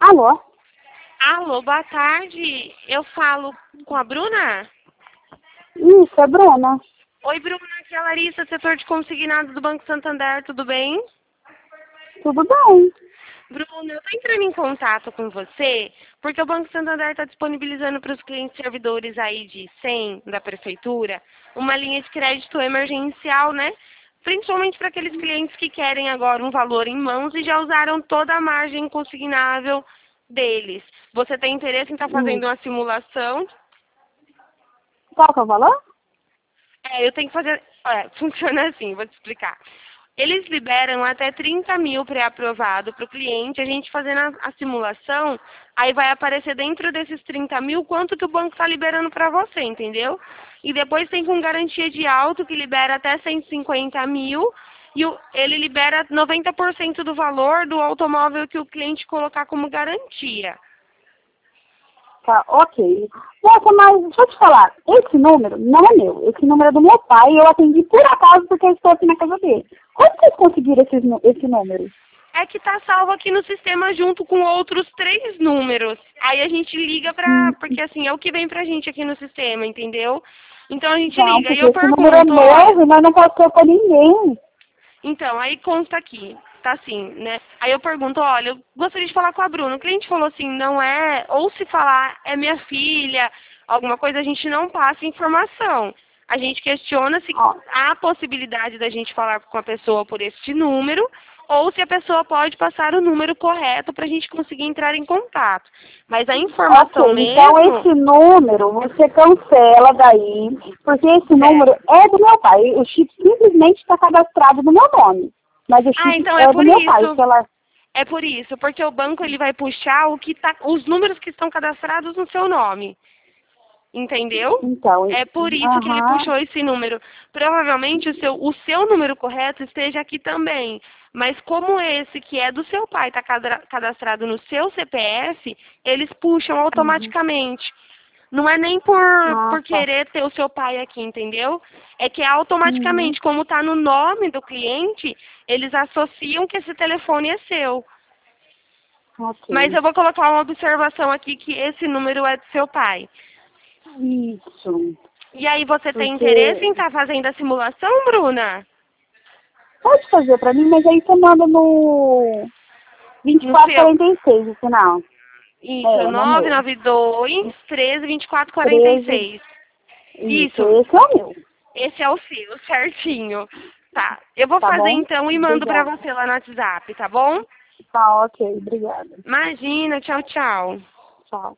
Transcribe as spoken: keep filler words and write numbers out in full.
Alô? Alô, boa tarde. Eu falo com a Bruna? Isso, é Bruna. Oi, Bruna, aqui é a Larissa, setor de consignados do Banco Santander, tudo bem? Tudo bem. Bruna, eu estou entrando em contato com você porque o Banco Santander está disponibilizando para os clientes servidores aí de cem da prefeitura uma linha de crédito emergencial, né? Principalmente para aqueles clientes que querem agora um valor em mãos e já usaram toda a margem consignável deles. Você tem interesse em estar fazendo Isso. uma simulação? Qual que é o valor? É, eu tenho que fazer. É, funciona assim, vou te explicar. Eles liberam até trinta mil pré-aprovado para o cliente, a gente fazendo a, a simulação, aí vai aparecer dentro desses trinta mil quanto que o banco está liberando para você, entendeu? E depois tem com garantia de alto, que libera até cento e cinquenta mil, e o, ele libera noventa por cento do valor do automóvel que o cliente colocar como garantia. Tá, ok. Nossa, mas deixa eu te falar, esse número não é meu, esse número é do meu pai e eu atendi por acaso porque eu estou aqui na casa dele. Como vocês conseguiram esse, nu- esse número? É que tá salvo aqui no sistema junto com outros três números. Aí a gente liga Hum, pra... Porque assim, é o que vem pra gente aqui no sistema, entendeu? Então a gente Não, liga e porque eu esse número é pergunto, olha... novo, mas não passou para ninguém. Então, aí consta aqui, tá assim, né? Aí eu pergunto, olha, eu gostaria de falar com a Bruna. O cliente falou assim, não é... Ou se falar, é minha filha, alguma coisa, a gente não passa informação. A gente questiona se Ó, há a possibilidade da gente falar com a pessoa por este número ou se a pessoa pode passar o número correto para a gente conseguir entrar em contato. Mas a informação ok, então mesmo, esse número você cancela daí, porque esse número certo. é do meu pai. O chip simplesmente está cadastrado no meu nome. Mas o Ah, chip então é é do por meu pai. isso. Se ela... É por isso, porque o banco ele vai puxar o que tá, os números que estão cadastrados no seu nome. Entendeu? Então, É por isso que ele aham. puxou esse número. Provavelmente o seu, o seu número correto esteja aqui também. Mas como esse que é do seu pai está cadastrado no seu C P F, eles puxam Uhum. automaticamente. Não é nem por, Ah, por tá. querer ter o seu pai aqui, entendeu? É que Uhum. automaticamente, como está no nome do cliente, eles associam que esse telefone é seu. Mas Ok. eu vou colocar uma observação aqui que esse número é do seu pai. Isso. E aí, você tem interesse em Porque estar fazendo a simulação, Bruna? pode fazer pra mim, mas aí você manda no No seu. vinte e quatro quarenta e seis o final. Isso, É, no nove meu. nove dois, treze, vinte e quatro, quarenta e treze. seis. Isso, Isso, esse é o meu. esse é o seu, certinho. Tá, eu vou Tá fazer bom? então e mando pra Obrigada. você lá no WhatsApp, tá bom? Tá ok, obrigada. Imagina, tchau, tchau. Tchau.